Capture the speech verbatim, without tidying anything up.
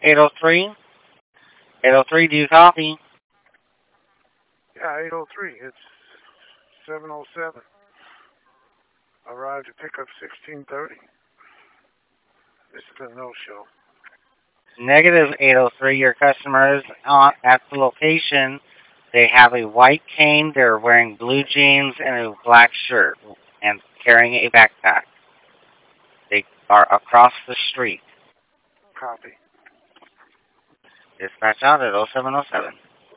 eight oh three? eight oh three, do you copy? Yeah, eight oh three. It's seven oh seven. Arrived to pick up sixteen thirty. This is a no-show. Negative eight oh three, your customers on, at the location, they have a white cane, they're wearing blue jeans and a black shirt, and carrying a backpack. They are across the street. Copy. Dispatch out at oh seven oh seven.